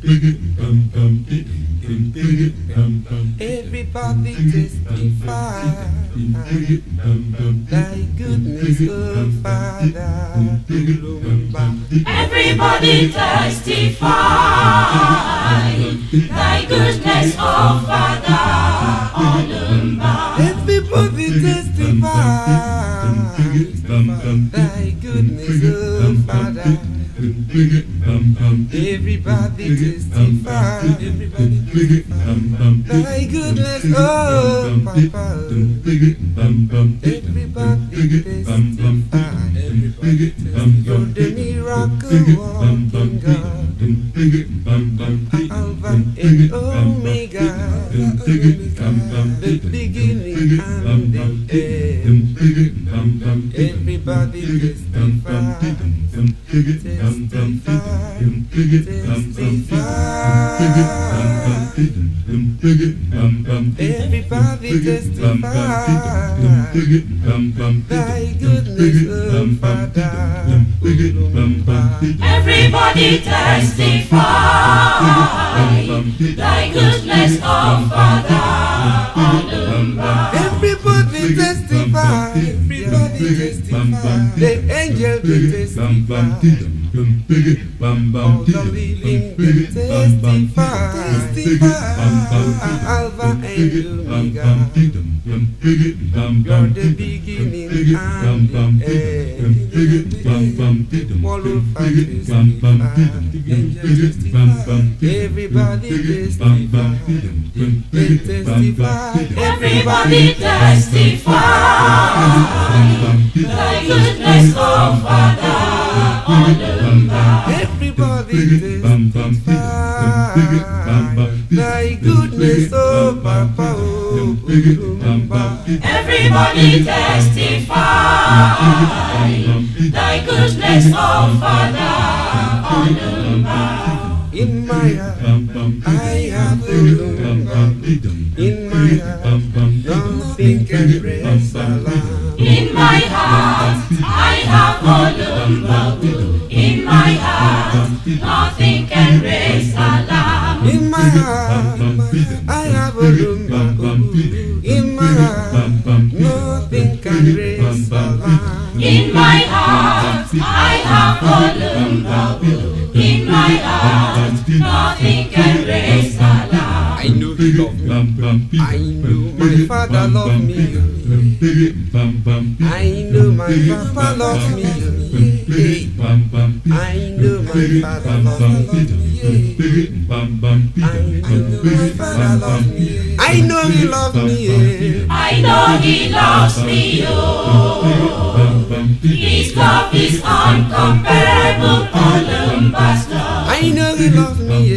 Everybody testify thy goodness, oh Father. Everybody testify thy goodness, oh Father. Everybody testify thy goodness, oh Father. Everybody testify thy goodness, oh Papa. Everybody testify you're the miracle working God, Alpha and Omega, the beginning and the end. Everybody testify, everybody testify thy goodness, oh Father. Everybody testify thy goodness, oh Father. Everybody testify, everybody testify, the angel will testify, all the living will testify, Alpha and Omega, you're the beginning and the end. All of us everybody testify, they testify, Everybody testify thy goodness, oh Father. everybody testify thy goodness, oh Papa, oh Everybody testify thy goodness, oh Father. in my heart I have a in my heart nothing can rest alone. In my heart I have Olumba. In my heart nothing can raise alarm. In my heart I have a in my heart nothing can rest alone. In my heart I have Olumba. In my heart nothing can raise alarm. I know he loved me. I know my father loved me. I know my papa loves me. I know my father loves me. I know my father loves me. I know he loves me. I know he loves me, oh. His love is uncomparable, Olumba's love. I know he loves me.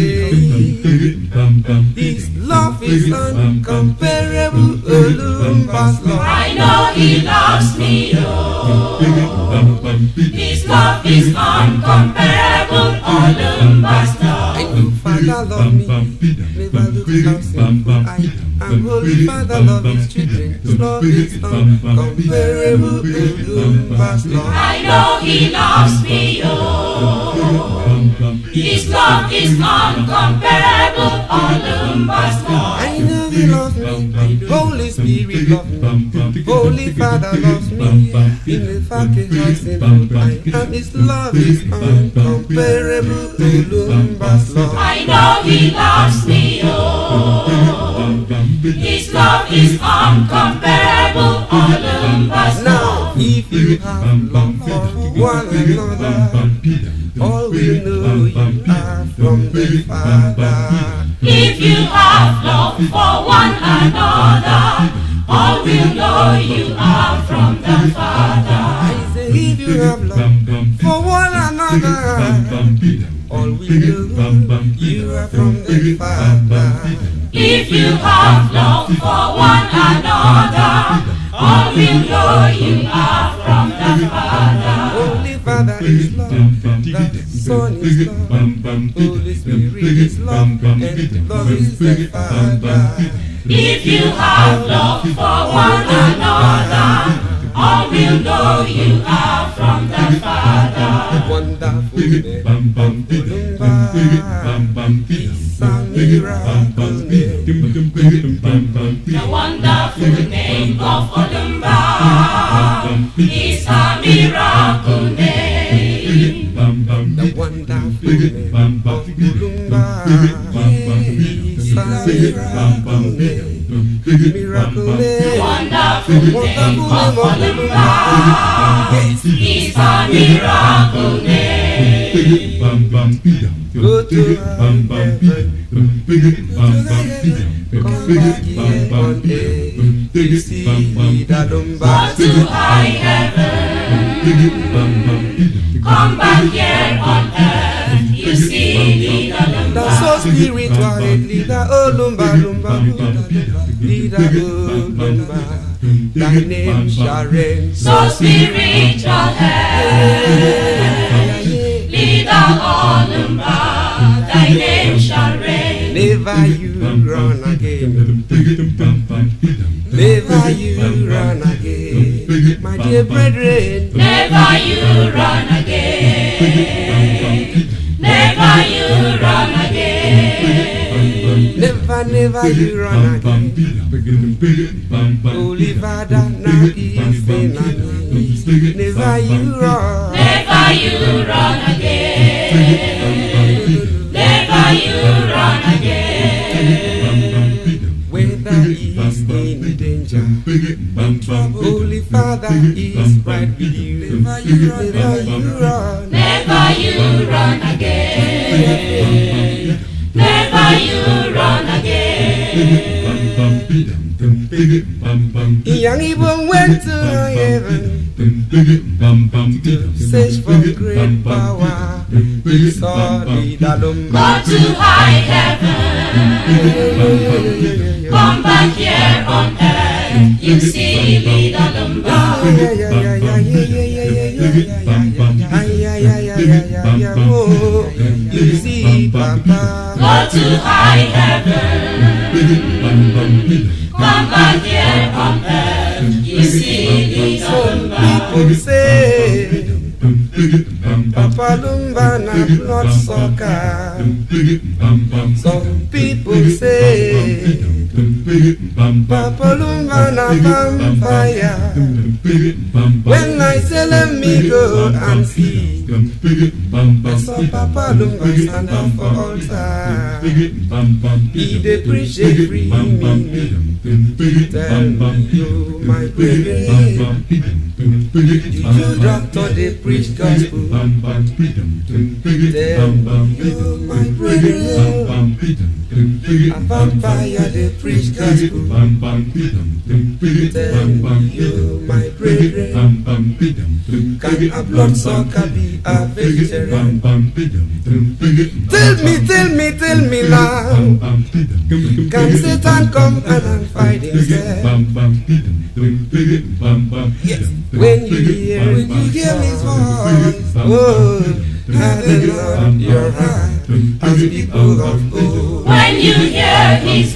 His love is uncomparable, Olumba's love. I know he loves me, oh. His love is uncomparable, Olumba's love. I know Father love me, never look absent. I'm holy Father love his children. His love is uncomparable, Olumba's love. I know he loves me, oh. His love is uncomparable, Olumba's love. I know he loves me, Holy Spirit loves me, Holy Father loves me. In the fucking house in I am his love is uncomparable, Olumba's love. I know he loves me, oh. His love is uncomparable, Olumba's Now, love. if you have love for one another, all will know you are from the Father. If you have love for one another, all will know you are from the Father. I say, if you have love for one another, all will know you are from the Father. If you have love for one another, all will know you are from the Father. Holy Father is love, the Son is love, Holy Spirit is love, and love is the Father. If you have love for one another, all will know you are from the Father. Wonderful name of Olumba, it's a miracle name. The wonderful name of Olumba is a miracle name. The wonderful name of Olumba is a miracle name. Miracle name. Wonderful name of Olumba is a miracle name. Go to heaven, come back here on earth, you see the Olumba. Go to high heaven, come back here on earth, you see the Olumba. That's so spiritual, leader Olumba, Olumba, leader Olumba. Thy name shall reign. So spiritual head, leader Olumba, thy name shall reign. Never you run again. Never you run again, my dear brethren. Never you run again. Never you run again. Never you run again. Holy Father, now is in never you run. Never you run again. Never you run again. Whether he is in danger, Holy Father is right with you. Never you run. Never you run again. Never you run again. Young Ibon went to heaven to search for great power. He saw the Olumba. Go to high heaven, come back here on earth, you see the Olumba. You see Papa. Go to high heaven, come back here on earth, you see the Olumba. People say Papa Olumba na blood sucker. Some people say Papa Olumba na vampire. When I tell them me go and see, I saw Papa Olumba stand up for altar. He dey preach a free me. Tell you my brethren, you doctor dey preach gospel. Tell you my brethren, a vampire dey preach gospel. Tell you my brethren, can a bloodsucker be a vegetarian? Tell me now, can Satan come and fight himself? Yes, when you hear his voice, oh, harden your heart as people of old. When you hear his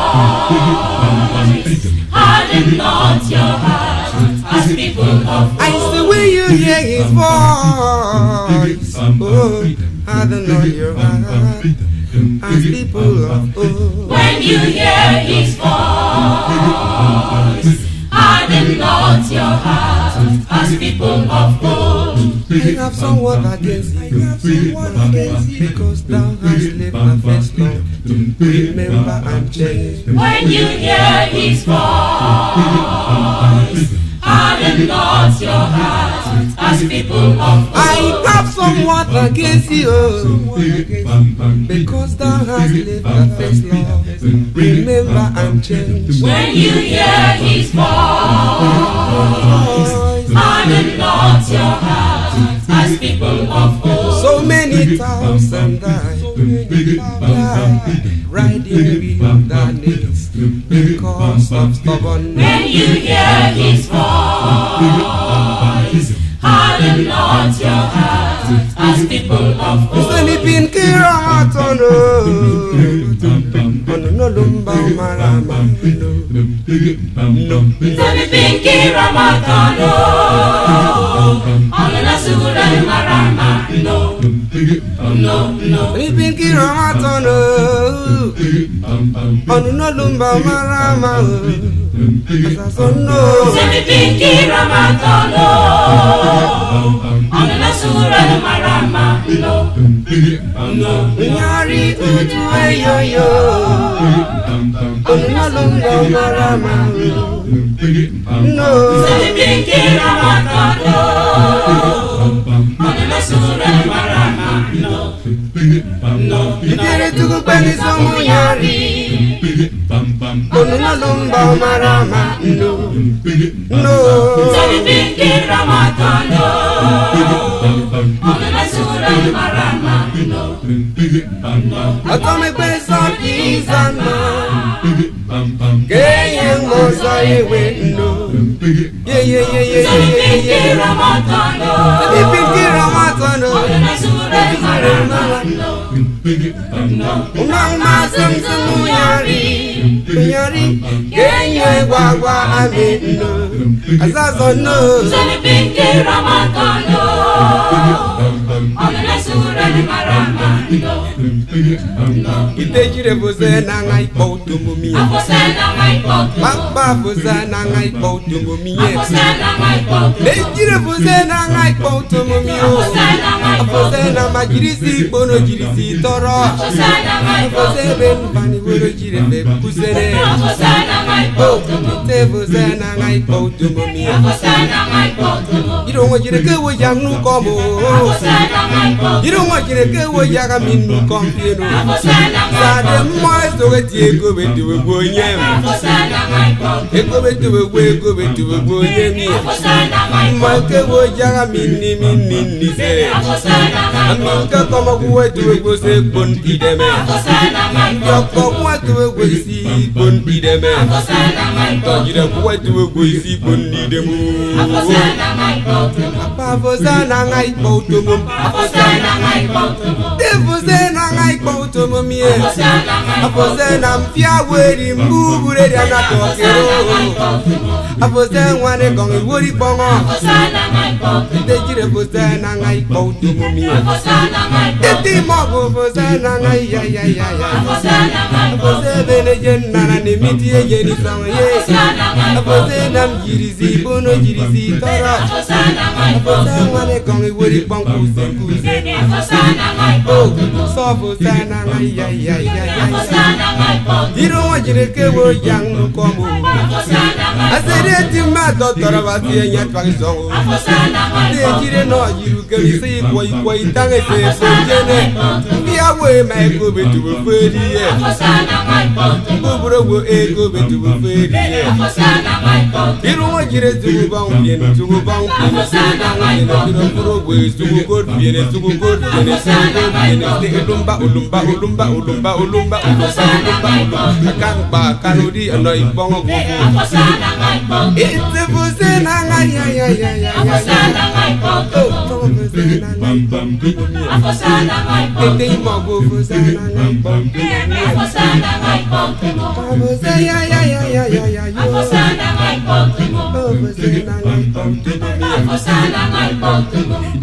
voice, harden not your heart as people of old. I say when you hear his voice, oh, harden not your heart as people of old. When you hear his voice, harden not your heart as people of old. I have somewhat against you, because thou hast lived a first long. Remember and change. When you hear his voice, harden not your heart as people of old. I have somewhat against you, because thou hast lived a first long. Remember and change. When you hear his voice, harden not your heart as people of old. So many thousand died, riding wilderness because of stubbornness. When you hear his voice, harden not your heart as people of old. Sleeping Kiraton, Onulumba marama no. Sabi pinki ramatano, onula sura marama no. Pinki ramatano, onulumba marama no. Sabi pinki ramatano, onula sura marama no. Nyari utu yo. Onulumba marama no. Sabi pinki ramatano, onula sura marama no. Ikere tuku kwani somu nyari. Onulumba marama no. Sabi pinki ramatano, onula sura marama no. Atome kwesa kizana. Geye moza yewe no. Yeah. Sabi pinki ramatano, Pinki ramatano. onula sura marama no. Umama samsamu nyari. Geye wagwa amino. Azazo no. Sabi pinki ramatano, onula sura marama no. Itejire boze na ngai pautumu miye. Afosana ngai poto, Papa boze na ngai pautumu miye. afosana ngai poto, Itejire boze na ngai pautumu miye. afosana ngai poto, Boze na majirisi bono jirisi toro. afosana ngai poto, Boze ben bani bono jire be kusere. afosana ngai poto, Ite boze na ngai pautumu miye. afosana ngai poto, Iro ngojire ke wo yangnu komo. afosana ngai poto, Iro ngojire ke wo yaga minu kompieno. afosana ngai Sade mmoe soge ti ego betu wo nyem. afosana ngai poto, Ego betu wo nyem. afosana ngai poto, Mmoke wo yaga mini se. afosana ngai poto, Aminka kama kuwe tuwe go se bon ideme. afosana ngai poto, Yoko kuwe tuwe go si bon ideme. afosana ngai poto, Tojire kuwe tuwe go si bon idemu. afosana ngai poto, Apavozana ngai pautumu. afosana ngai poto, Devozena ngai pautumu mie. afosana ngai poto, Apozena mfia weri mbugure ya na tokero. Apozena wane kongi wori bongo. afosana ngai poto, Tejire pozena ngai pautumu mie. afosana ngai poto, Teti mogo pozena ngai ya. afosana ngai poto, Apozena jenana ni miti yeni song ye. afosana ngai poto, Apozena mjirisi bono jirisi toro. afosana ngai poto, Apozena wane kongi wori bongo kuze. afosana ngai Oh, poto, so pozena ngai ya. afosana ngai poto, Diro wajire ke wo yang nukomu. afosana ngai poto, Asere timma dotoro basi enya twagi songo. afosana ngai poto, Tejire no jiru ke isi koi tange se sojene. Bia we ma ego betu feri ye. afosana ngai poto, Bubro wo ego betu feri ye. afosana ngai poto, Diro wajire tugu bang bien. Diro puro we tugu god bien. Ulumba. Akan ba kanudi anoi bongo gugu. afosana ngai poto, Ite buzena ngai ya. afosana ngai poto, Oh, buzena ngai. afosana ngai poto, Ite imogo buzena ngai. afosana ngai poto, Buzena ya. afosana ngai poto, Oh, buzena ngai. afosana ngai poto,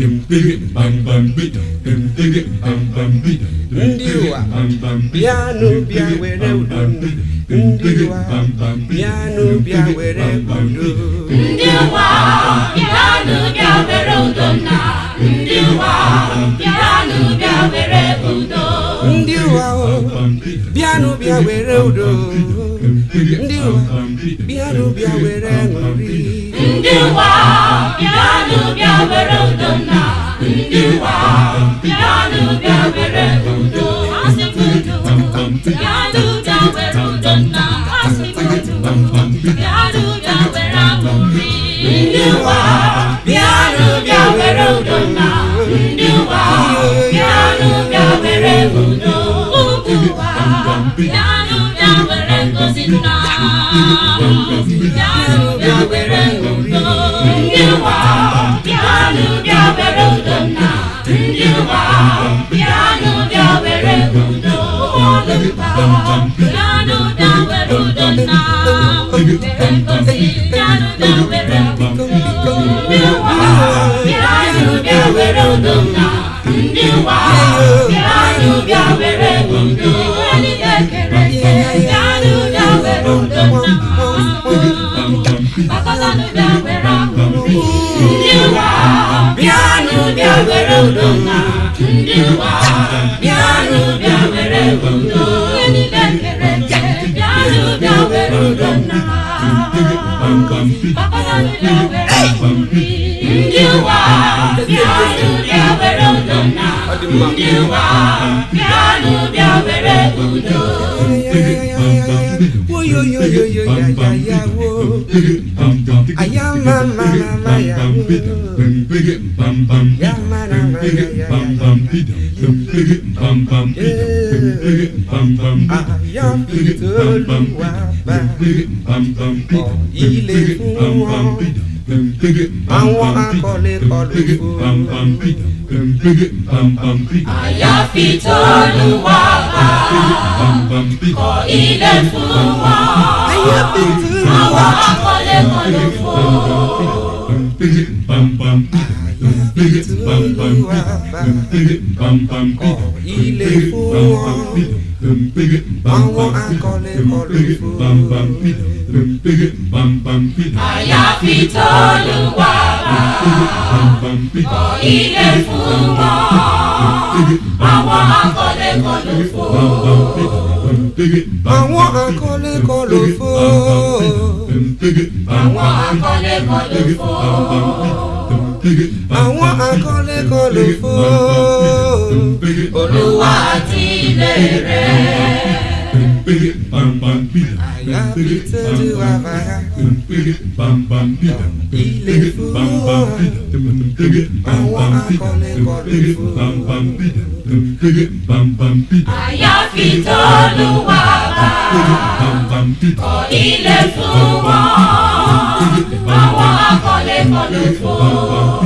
Ndiwa piano bia were udu. Ndiwa piano bia were udu. ndiwa piano bia were udona, ndiwa piano bia were udo, Ndiwa piano bia were udu. Ndiwa piano bia were ngori. ndiwa piano bia were udona, ndiwa piano bia were udo, asifudu piano bia were udona, asifudu piano bia were amuri, ndiwa piano bia were udona, ndiwa piano bia were udo, ubuwa piano bia were ngozina, piano bia were udo, ndiwa piano bia were udona, ndiwa piano bia were udo. olumba Bianu biawere udona Berengosi bianu biawere Ndiwa Bianu biawere udona Ndiwa Bianu biawere undo Enidekere Bianu biawere udona Bakasanu biawere Ndiwa Bianu biawere udona Ndiwa Bianu biawere undo Enidekere Bianu biawere udona Bakasanu biawere Ndiwa Bianu biawere udona Ndiwa Bianu biawere undo Wo yo yo yo yo ya wo. Ayama mama ya wo. Ya mama ya. Ayam Olúwa bá ilé fún wọn. Àwọn akọ́lé kọlu fún. Àyàfi t'Olúwa bá kọ́ ilé fún wọn. Àyàfi t'Olúwa àwọn akọ́lé kọlu fún. Àyàfi t'Olúwa bá kọ́ ilé fún wọn. Àwọn akọ́lé kọlu fún. Àyàfi t'Olúwa bá kọ́ ilé fún wọn. Àwọn akọ́lé kọlu fún. Àwọn akọ́lé kọlu fún. Àwọn akọ́lé kọlu fún. Àwọn akọ́lé kọlu fún. Olúwa àti ilé rẹ̀. Àyàfi t'Olúwa bá ilé fún wọn. Àwọn akọ́lé kọlu fún. Àyàfi t'Olúwa bá kọ́ ilé fún wọn. Àwọn akọ́lé kọlu fún.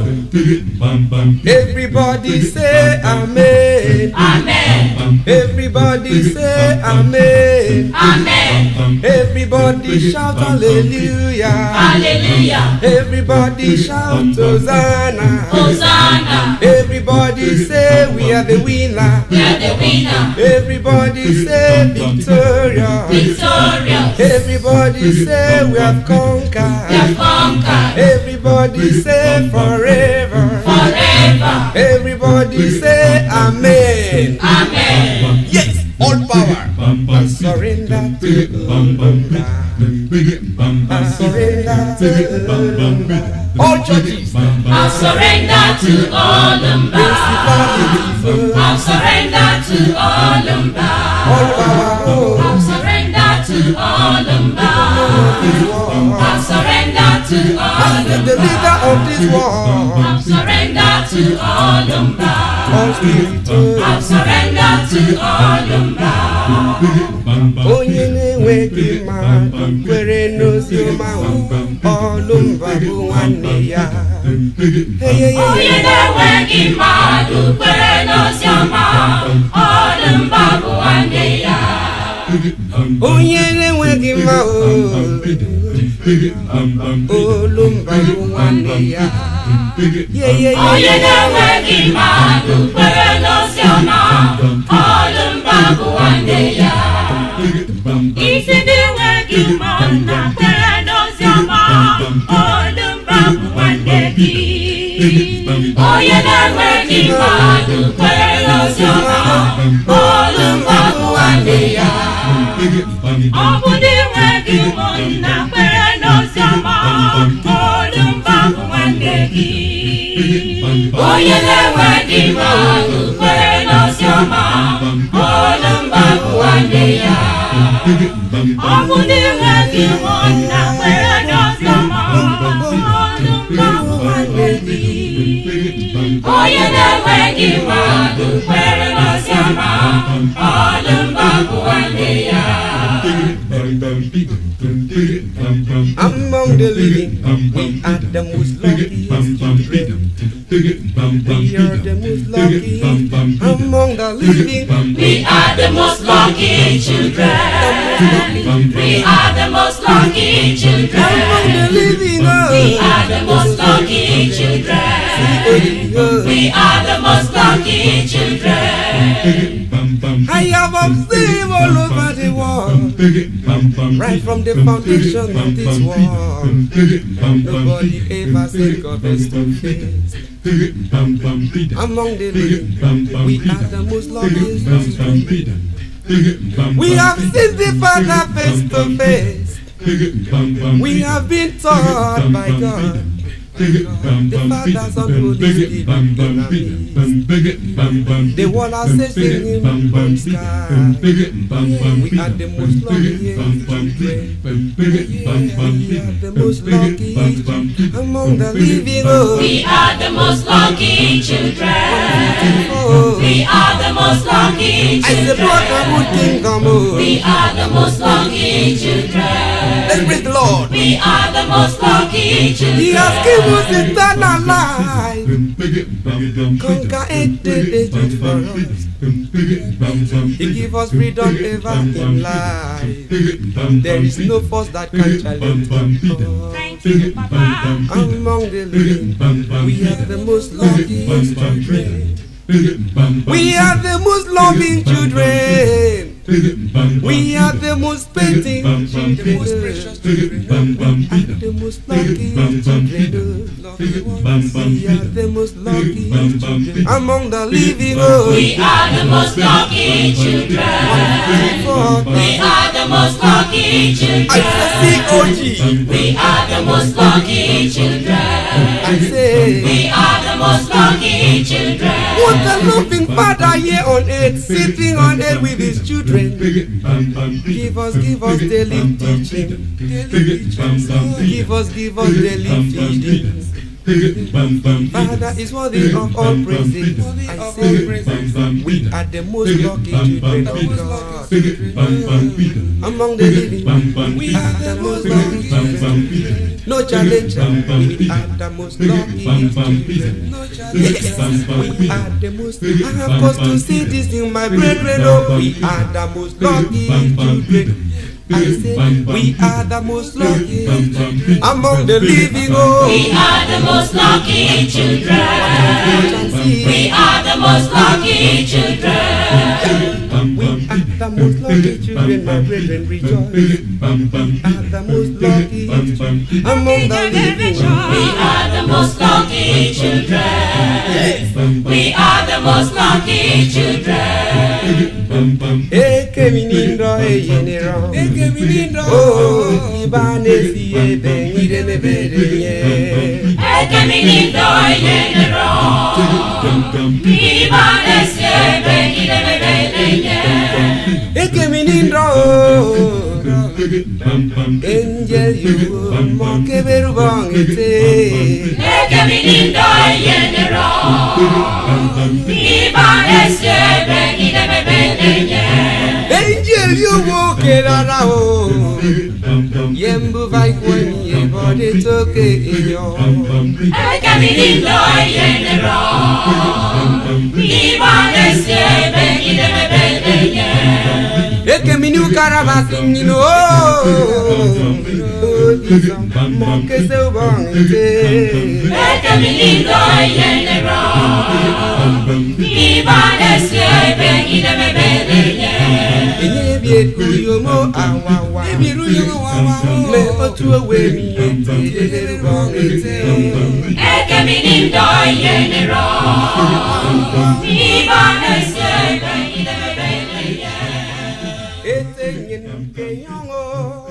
Everybody say amen. Amen. Everybody say amen. Amen. Everybody shout hallelujah. Hallelujah. Everybody shout Hosanna. Hosanna. Everybody say we are the winner. We are the winner. Everybody say victorious. Victorious. Everybody say we have conquered. We have conquered. Everybody say forever. Forever. Everybody say amen. Amen. Yes, all power. I surrender to Olumba. I surrender to Olumba. All churches. I surrender to Olumba. I surrender to Olumba. All power. I surrender to Olumba. I surrender to I am the Olumba. leader of this war. I surrender to Olumba. All spiritual. I surrender to Olumba. Onye na-enweghị mmadụ kwere n'oziọma Olumba bụ nwanne ya. Onye na-enweghị mmadụ kwere n'oziọma Olumba bụ nwanne ya. Onye na-enweghị mmadụ Olumba bụ nwanne ya. Onye na-enweghị mmadụ kwere n'oziọma Olumba bụ nwanne ya. Isi ndị enweghị mmadụ kwere n'oziọma Olumba bụ nwanne gị. Onye na-enweghị mmadụ kwere n'oziọma Olumba bụ nwanne ya. Ọ bụ ndị enweghị ụmụnna kwere n'oziọma Olumba bụ nwanne gị. Onye na-enweghị mmadụ kwere n'oziọma Olumba bụ nwanne ya. Ọ bụ ndị enweghị ụmụnna kwere n'oziọma Olumba bụ nwanne gị. Onye na-enweghị mmadụ kwere n'oziọma Olumba bụ nwanne ya. Among the living, we are the most luckiest children. We are the most luckiest among among the living. We are the most lucky children. We are the most lucky children. Among the living. We are the most lucky children. We are the most lucky children. I have observed all over the world, right from the foundation of this world. Nobody ever said God face to face. Among the living, we are the most luckiest. We have seen the Father face to face. We have been taught by God. The Father's on Holy Spirit in our midst. The world has said singing from sky. We are the most luckiest children. We are the most lucky among the living. We are the most lucky children. We are the most lucky I support the good kingdom. We are the most lucky children. Let's praise the Lord. We are the most lucky children. He has given us eternal life. Conquer and the for us. He gives us freedom ever in life. There is no force that can challenge us. Thank you, Papa. Among the living, we are the most luckiest children. We are the most loving children. We are the most painting children. The most precious children. And the most lucky children. We are the most lucky children. Among the living. We are the most lucky children. We are the most lucky children. I say OG. We are the most lucky children. I say we are the most lucky children. What a loving Father here on earth, sitting on earth with his children. Give us daily teaching. Give us daily feeding. Father is worthy of all praises. I say we are the most lucky children of God. Among the living, we are the most lucky children. No challenge, we are the most lucky children. Yes, we are the most. I have cause to say this in my brethren. Oh, we are the most lucky children. I say we are the most lucky among the living. Oh, we are the most lucky children. We are the most lucky children. We are the most lucky children, my brethren, rejoice. We are the most lucky among the living. We are the most lucky children. We are the most lucky children. Ekeminindo eyenero. Oh, ibanesi ebe irene berenye. Ekeminindo eyenero. Ibanesi ebe irene berenye. Ekeminindo. Angel you moke berubangete. Ekeminindo eyenero. Ibanesi ebe irene berenye. Angel you woke rara o. Yembu vai kweni e body toke iyo. Ekeminindo eyenero. Ibanesi ebe irene berenye. Ekeminu karabasinino. Moke se ubangete. Ekeminindo eyenero. Ibanesi ebe irene berenye. Yomo awawa me otu owe mi ete Ekeminindo eyenero. Ibanesi ebe irene berenye. ete nyen ke yongo